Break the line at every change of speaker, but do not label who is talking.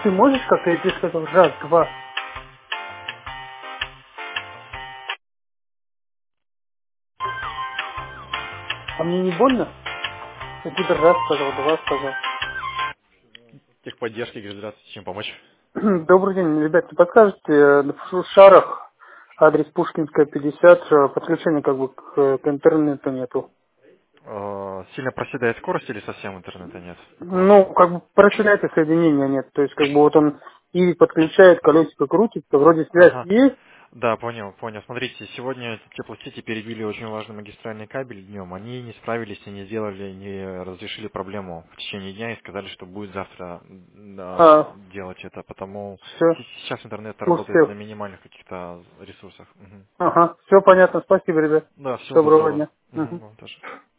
Ты можешь как-то, я тебе сказал, раз, два. А мне не больно? Я тебе раз сказал, два сказал.
Техподдержки, говорит, здравствуйте, чем помочь?
Добрый день, ребят, не подскажете, в Шарах, адрес Пушкинская, 50, подключения как бы к интернету нету.
Сильно проседает скорость или совсем интернета нет у вас?
Ну, как бы проседает и соединения нет. То есть, как бы вот он и подключает, колесико крутится, вроде связь
Ага.
есть.
Да, понял. Смотрите, сегодня теплосети перебили очень важный магистральный кабель днем. Они не справились и не сделали, не разрешили проблему в течение дня и сказали, что будет завтра делать это. Потому
Все,
сейчас интернет работает на
успел.
минимальных каких-то ресурсах. Мгм.
Ага, все понятно, спасибо, ребят.
Да, всего
Доброго
доброго.
дня.
Мгм,
Мгм.
вам тоже.